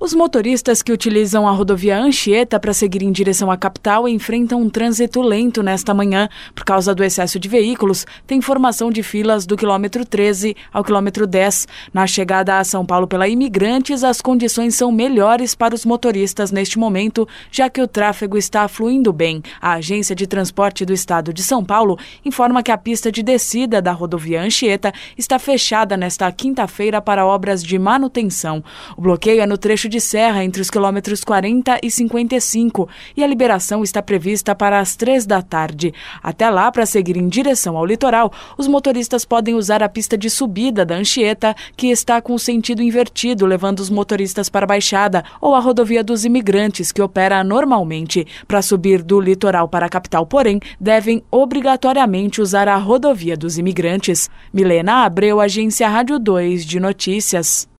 Os motoristas que utilizam a rodovia Anchieta para seguir em direção à capital enfrentam um trânsito lento nesta manhã. Por causa do excesso de veículos, tem formação de filas do quilômetro 13 ao quilômetro 10. Na chegada a São Paulo pela Imigrantes, as condições são melhores para os motoristas neste momento, já que o tráfego está fluindo bem. A Agência de Transporte do Estado de São Paulo informa que a pista de descida da rodovia Anchieta está fechada nesta quinta-feira para obras de manutenção. O bloqueio é no trecho de serra entre os quilômetros 40 e 55 e a liberação está prevista para as 3 da tarde. Até lá, para seguir em direção ao litoral, os motoristas podem usar a pista de subida da Anchieta, que está com o sentido invertido, levando os motoristas para a Baixada, ou a rodovia dos Imigrantes, que opera normalmente. Para subir do litoral para a capital, porém, devem obrigatoriamente usar a rodovia dos Imigrantes. Milena Abreu, Agência Rádio 2 de Notícias.